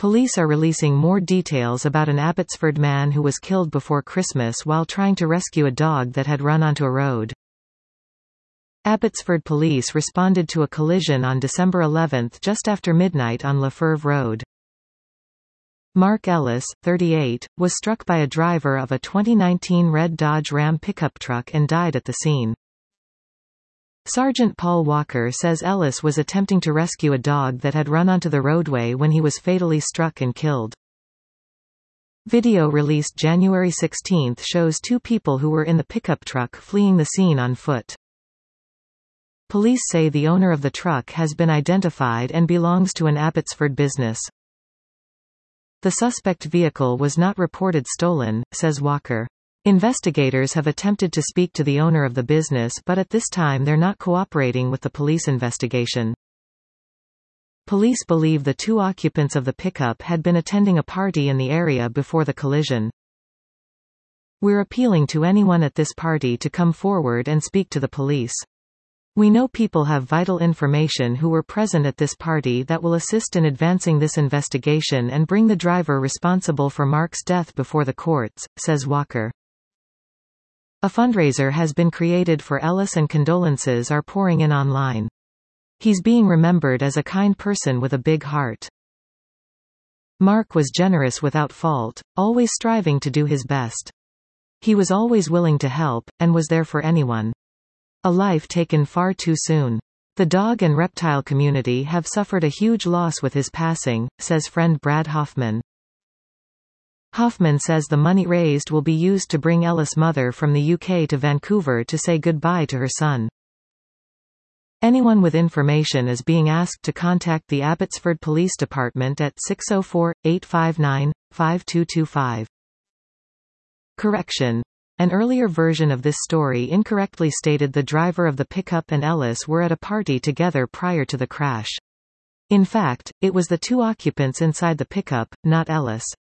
Police are releasing more details about an Abbotsford man who was killed before Christmas while trying to rescue a dog that had run onto a road. Abbotsford police responded to a collision on December 11 just after midnight on Lefevre Road. Mark Ellis, 38, was struck by a driver of a 2019 red Dodge Ram pickup truck and died at the scene. Sergeant Paul Walker says Ellis was attempting to rescue a dog that had run onto the roadway when he was fatally struck and killed. Video released January 16 shows two people who were in the pickup truck fleeing the scene on foot. Police say the owner of the truck has been identified and belongs to an Abbotsford business. The suspect vehicle was not reported stolen, says Walker. Investigators have attempted to speak to the owner of the business, but at this time they're not cooperating with the police investigation. Police believe the two occupants of the pickup had been attending a party in the area before the collision. "We're appealing to anyone at this party to come forward and speak to the police. We know people have vital information who were present at this party that will assist in advancing this investigation and bring the driver responsible for Mark's death before the courts," says Walker. A fundraiser has been created for Ellis and condolences are pouring in online. He's being remembered as a kind person with a big heart. Mark was generous without fault, always striving to do his best. He was always willing to help, and was there for anyone. A life taken far too soon. The dog and reptile community have suffered a huge loss with his passing, says friend Brad Hoffman. Hoffman says the money raised will be used to bring Ellis' mother from the UK to Vancouver to say goodbye to her son. Anyone with information is being asked to contact the Abbotsford Police Department at 604-859-5225. Correction. An earlier version of this story incorrectly stated the driver of the pickup and Ellis were at a party together prior to the crash. In fact, it was the two occupants inside the pickup, not Ellis.